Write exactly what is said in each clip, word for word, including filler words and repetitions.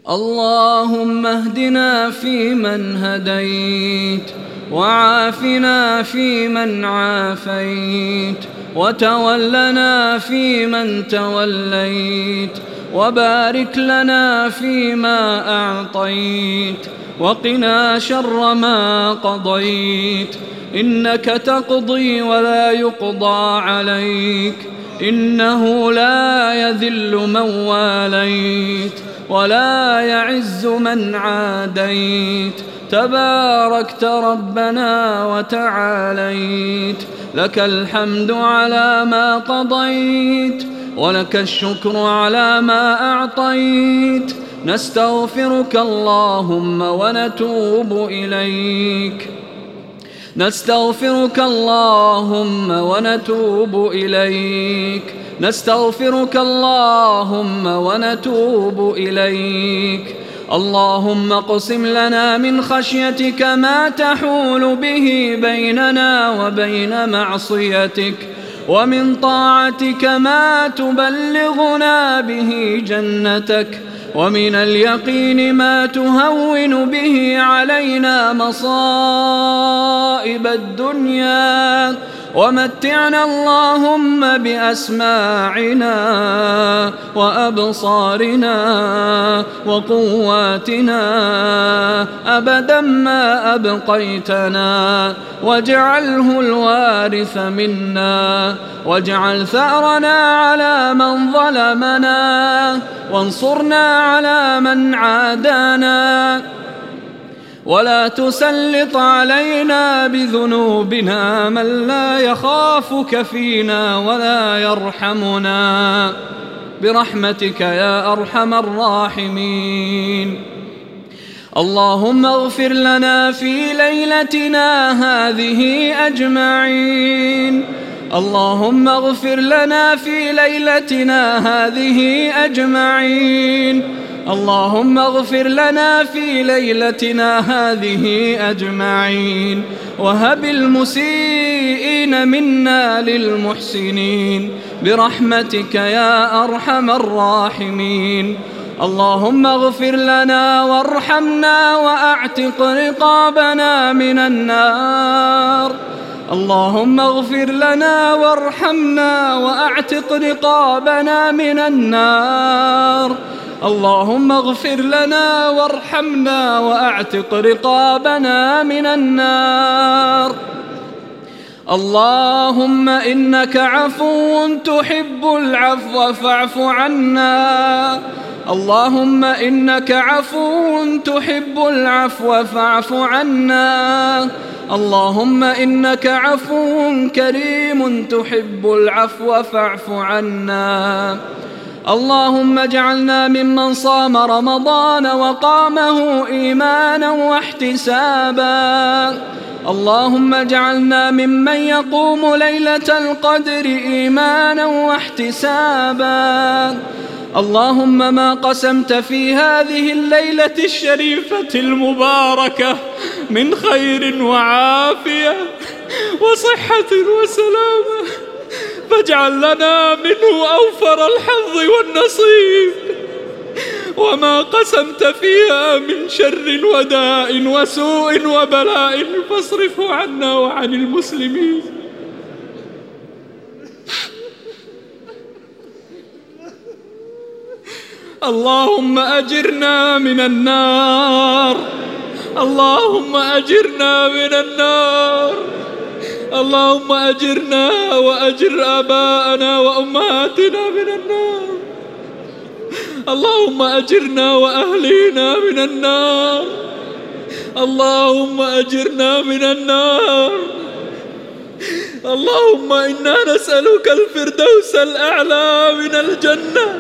اللهم اهدنا فيمن هديت، وعافنا فيمن عافيت، وتولنا فيمن توليت، وبارك لنا فيما أعطيت، وقنا شر ما قضيت، إنك تقضي ولا يقضى عليك، إنه لا يذل من واليت ولا يعز من عاديت، تباركت ربنا وتعاليت، لك الحمد على ما قضيت، ولك الشكر على ما أعطيت، نستغفرك اللهم ونتوب إليك، نستغفرك اللهم ونتوب إليك، نستغفرك اللهم ونتوب إليك. اللهم اقسم لنا من خشيتك ما تحول به بيننا وبين معصيتك، ومن طاعتك ما تبلغنا به جنتك، ومن اليقين ما تهون به علينا مصائب الدنيا، ومتعنا اللهم بأسماعنا وأبصارنا وقواتنا أبدا ما أبقيتنا، واجعله الوارث منا، واجعل ثأرنا على من ظلمنا، وانصرنا على من عادانا، ولا تسلط علينا بذنوبنا من لا يخافك فينا ولا يرحمنا، برحمتك يا أرحم الراحمين. اللهم اغفر لنا في ليلتنا هذه أجمعين، اللهم اغفر لنا في ليلتنا هذه أجمعين، اللهم اغفر لنا في ليلتنا هذه أجمعين، وهب المسيئين منا للمحسنين، برحمتك يا أرحم الراحمين. اللهم اغفر لنا وارحمنا وأعتق رقابنا من النار، اللهم اغفر لنا وارحمنا وأعتق رقابنا من النار، اللهم اغفر لنا وارحمنا وأعتق رقابنا من النار. اللهم إنك عفو تحب العفو فاعف عنا، اللهم إنك عفو تحب العفو فاعف عنا، اللهم إنك عفو كريم تحب العفو فاعف عنا. اللهم اجعلنا ممن صام رمضان وقامه إيمانا واحتسابا، اللهم اجعلنا ممن يقوم ليلة القدر إيمانا واحتسابا. اللهم ما قسمت في هذه الليلة الشريفة المباركة من خير وعافية وصحة وسلامة فاجعل لنا منه أوفر الحظ والنصيب، وما قسمت فيها من شر وداء وسوء وبلاء فاصرفه عنا وعن المسلمين. اللهم أجرنا من النار، اللهم أجرنا من النار، اللهم أجرنا وأجر آباءنا وأمهاتنا من النار، اللهم أجرنا وأهلينا من النار، اللهم أجرنا من النار. اللهم إنا نسألك الفردوس الأعلى من الجنة،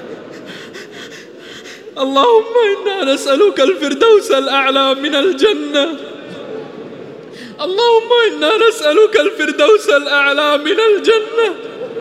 اللهم إنا نسألك الفردوس الأعلى من الجنة، اللهم إنا نسألك الفردوس الأعلى من الجنة.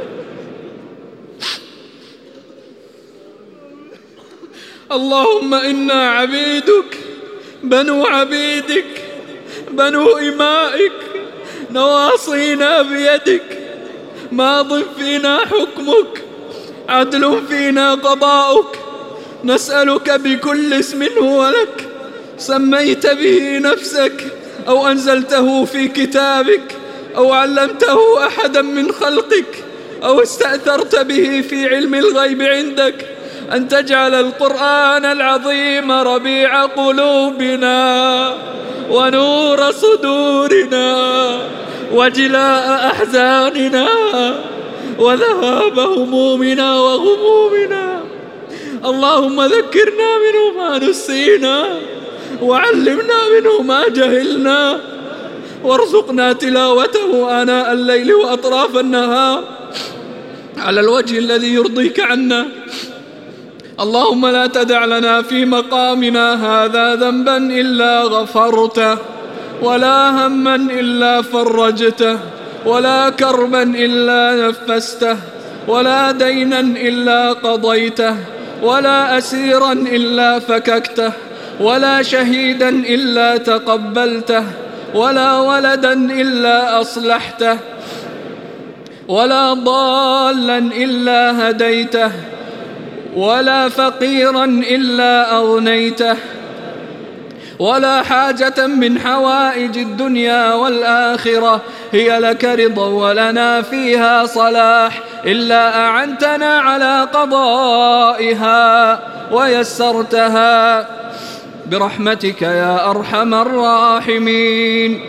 اللهم إنا عبيدك بنو عبيدك بنو إمائك، نواصينا بيدك، ماض فينا حكمك، عدل فينا قضاؤك، نسألك بكل اسم هو لك سميت به نفسك أو أنزلته في كتابك أو علمته أحدا من خلقك أو استأثرت به في علم الغيب عندك أن تجعل القرآن العظيم ربيع قلوبنا ونور صدورنا وجلاء أحزاننا وذهاب همومنا وغمومنا. اللهم ذكرنا منه ما نسينا وعلمنا منه ما جهلنا وارزقنا تلاوته آناء الليل وأطراف النهار على الوجه الذي يرضيك عنا. اللهم لا تدع لنا في مقامنا هذا ذنبا إلا غفرته ولا هما إلا فرجته ولا كربا إلا نفسته ولا دينا إلا قضيته ولا أسيرا إلا فككته ولا شهيدا إلا تقبلته ولا ولدا إلا أصلحته ولا ضالا إلا هديته ولا فقيرا إلا أغنيته ولا حاجة من حوائج الدنيا والآخرة هي لك رضا ولنا فيها صلاح إلا أعنتنا على قضائها ويسرتها برحمتك يا أرحم الراحمين.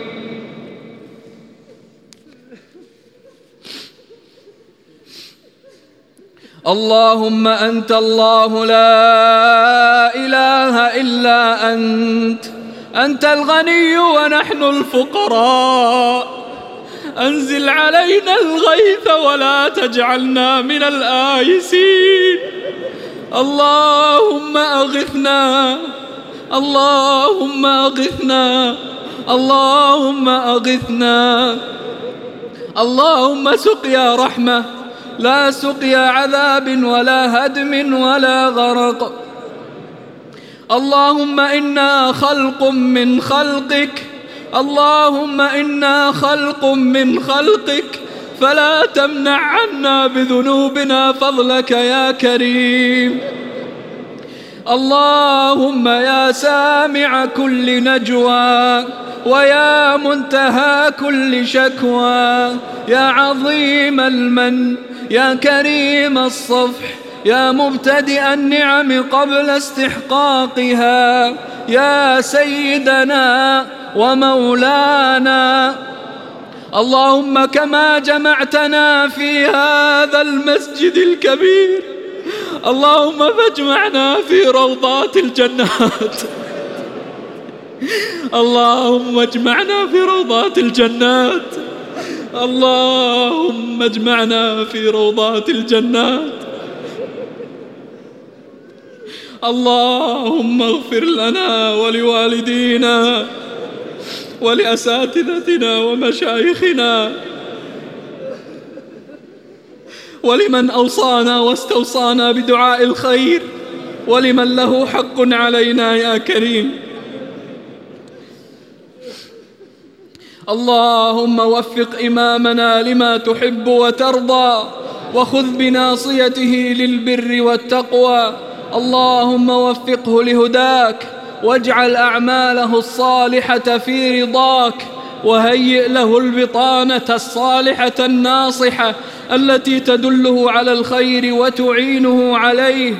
اللهم أنت الله لا إله إلا أنت أنت الغني ونحن الفقراء أنزل علينا الغيث ولا تجعلنا من الآيسين. اللهم أغثنا اللهم أغثنا اللهم أغثنا. اللهم سقيا رحمة لا سقيا عذاب ولا هدم ولا غرق. اللهم إنا خلق من خلقك اللهم إنا خلق من خلقك فلا تمنع عنا بذنوبنا فضلك يا كريم. اللهم يا سامع كل نجوى ويا منتهى كل شكوى يا عظيم المن يا كريم الصفح يا مبتدئ النعم قبل استحقاقها يا سيدنا ومولانا. اللهم كما جمعتنا في هذا المسجد الكبير اللهم فاجمعنا في روضات الجنات. اللهم اجمعنا في روضات الجنات اللهم اجمعنا في روضات الجنات. اللهم اغفر لنا ولوالدينا ولأساتذتنا ومشايخنا ولمن أوصانا واستوصانا بدعاء الخير ولمن له حق علينا يا كريم. اللهم وفق إمامنا لما تحب وترضى وخذ بناصيته للبر والتقوى. اللهم وفقه لهداك واجعل أعماله الصالحة في رضاك وهيئ له البطانة الصالحة الناصحة التي تدله على الخير وتعينه عليه.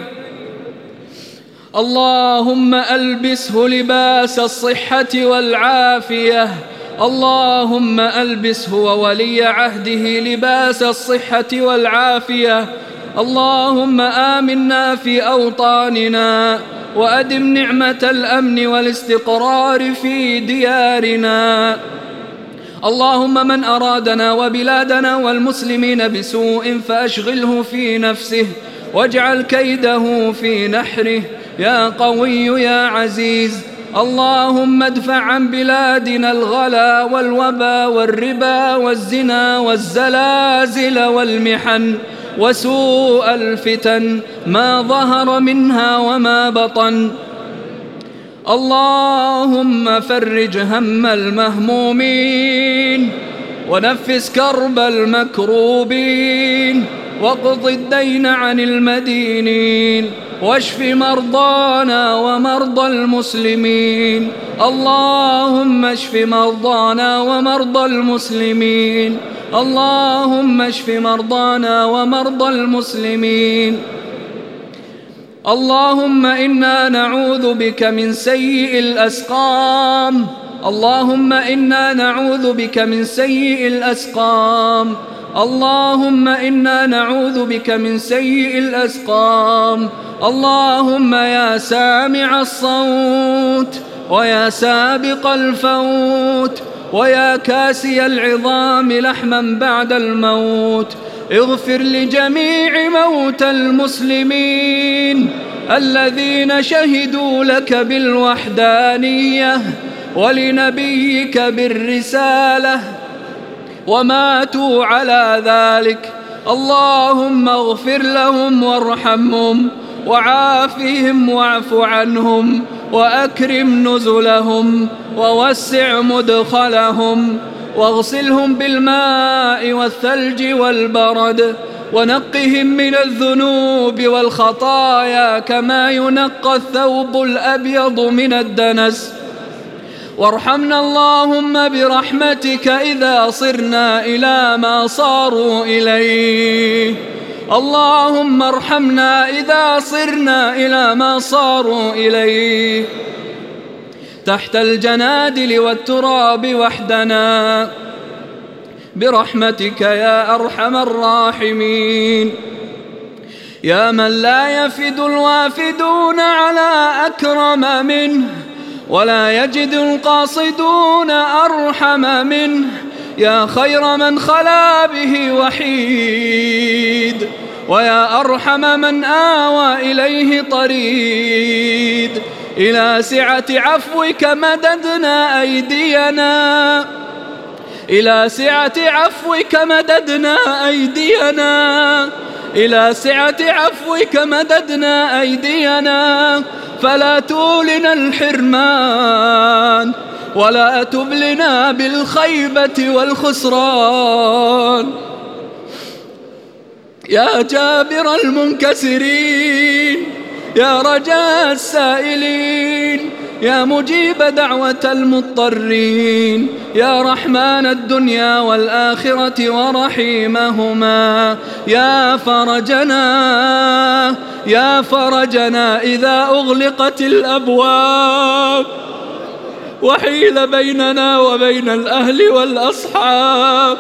اللهم ألبسه لباس الصحة والعافية. اللهم ألبسه وولي عهده لباس الصحة والعافية. اللهم آمنا في أوطاننا وأدم نعمة الأمن والاستقرار في ديارنا. اللهم من أرادنا وبلادنا والمسلمين بسوء فأشغله في نفسه واجعل كيده في نحره يا قوي يا عزيز. اللهم ادفع عن بلادنا الغلا والوبا والربا والزنا والزلازل والمحن وسوء الفتن ما ظهر منها وما بطن. اللهم فرج هم المهمومين ونفس كرب المكروبين واقض الدين عن المدينين واشف مرضانا ومرضى المسلمين. اللهم اشف مرضانا ومرضى المسلمين. اللهم اشف مرضانا ومرضى المسلمين. اللهم إنا نعوذ بك من سيء الأسقام. اللهم إنا نعوذ بك من سيء الأسقام. اللهم إنا نعوذ بك من سيء الأسقام. اللهم يا سامع الصوت ويا سابق الفوت ويا كاسي العظام لحما بعد الموت، اغفر لجميع موتى المسلمين الذين شهدوا لك بالوحدانية ولنبيك بالرسالة وماتوا على ذلك. اللهم اغفر لهم وارحمهم وعافهم واعف عنهم وأكرم نزلهم ووسع مدخلهم واغسلهم بالماء والثلج والبرد ونقهم من الذنوب والخطايا كما ينقى الثوب الأبيض من الدنس. وارحمنا اللهم برحمتك إذا صرنا إلى ما صاروا إليه. اللهم ارحمنا إذا صرنا إلى ما صاروا إليه تحت الجنادل والتراب وحدنا برحمتك يا أرحم الراحمين. يا من لا يفد الوافدون على أكرم منه ولا يجد القاصدون أرحم منه، يا خير من خلا به وحيد ويا أرحم من آوى إليه طريد. إلى سعة عفوك مددنا أيدينا إلى سعة عفوك مددنا أيدينا إلى سعة عفوك مددنا أيدينا فلا تولنا الحرمان ولا تبلنا بالخيبة والخسران. يا جابر المنكسرين يا رجاء السائلين يا مجيب دعوة المضطرين يا رحمن الدنيا والآخرة ورحيمهما، يا فرجنا يا فرجنا إذا أغلقت الأبواب وحيل بيننا وبين الأهل والأصحاب.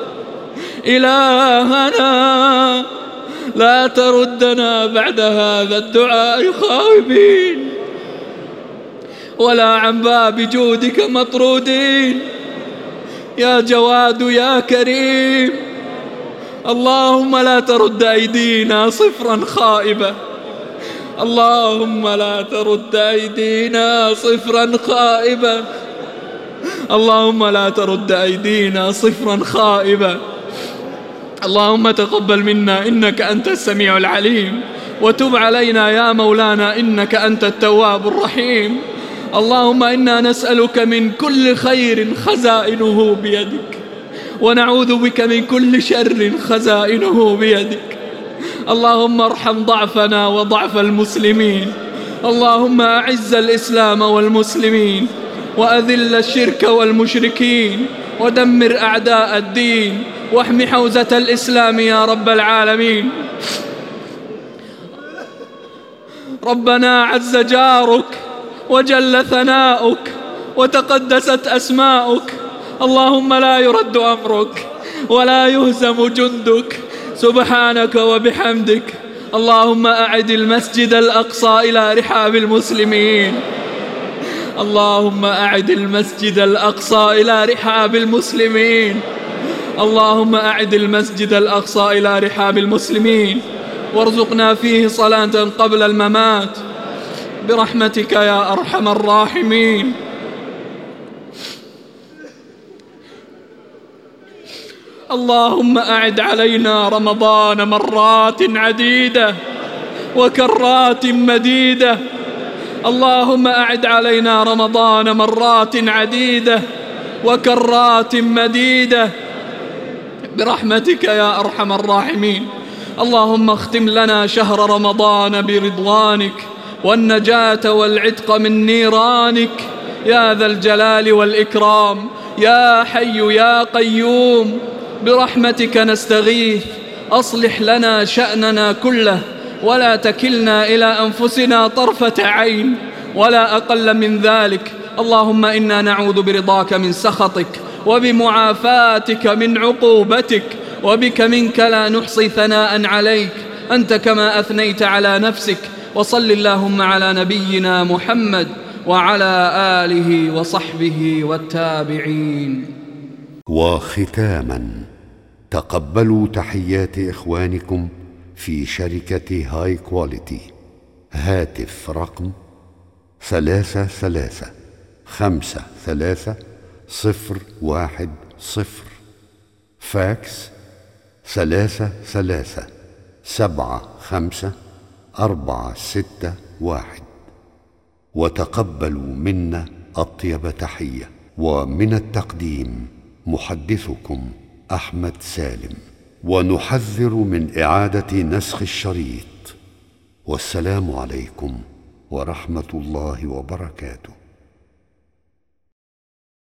إلهنا لا تردنا بعد هذا الدعاء خائبين ولا عن باب جودك مطرودين. يا جواد يا كريم، اللهم لا ترد أيدينا صفرا خائبة، اللهم لا ترد أيدينا صفرا خائبة، اللهم لا ترد أيدينا صفرا خائبة. اللهم تقبل منا إنك أنت السميع العليم، وتب علينا يا مولانا إنك أنت التواب الرحيم. اللهم إنا نسألك من كل خير خزائنه بيدك، ونعوذ بك من كل شر خزائنه بيدك. اللهم ارحم ضعفنا وضعف المسلمين، اللهم أعز الإسلام والمسلمين وأذل الشرك والمشركين ودمر أعداء الدين واحم حوزة الإسلام يا رب العالمين. ربنا عز جارك وجل ثناؤك وتقدست أسماؤك، اللهم لا يرد أمرك ولا يهزم جندك، سبحانك وبحمدك. اللهم أعد المسجد الأقصى إلى رحاب المسلمين، اللهم أعد المسجد الأقصى إلى رحاب المسلمين، اللهم أعد المسجد الأقصى إلى رحاب المسلمين، وارزقنا فيه صلاة قبل الممات برحمتك يا أرحم الراحمين. اللهم أعد علينا رمضان مرات عديدة وكرات مديدة، اللهم أعد علينا رمضان مرات عديدة وكرات مديدة برحمتك يا أرحم الراحمين. اللهم اختم لنا شهر رمضان برضوانك والنجاة والعتق من نيرانك يا ذا الجلال والإكرام. يا حي يا قيوم برحمتك نستغيث، أصلح لنا شأننا كله ولا تكلنا إلى أنفسنا طرفة عين ولا أقل من ذلك. اللهم إنا نعوذ برضاك من سخطك وبمعافاتك من عقوبتك، وبك منك لا نحصي ثناء عليك أنت كما أثنيت على نفسك. وصل اللهم على نبينا محمد وعلى آله وصحبه والتابعين. وختاما، تقبلوا تحيات إخوانكم في شركة هاي كواليتي. هاتف رقم ثلاثة ثلاثة خمسة ثلاثة صفر واحد صفر، فاكس ثلاثة ثلاثة سبعة خمسة أربعة ستة واحد. وتقبلوا منا أطيب تحية. ومن التقديم محدثكم أحمد سالم، ونحذر من إعادة نسخ الشريط. والسلام عليكم ورحمة الله وبركاته.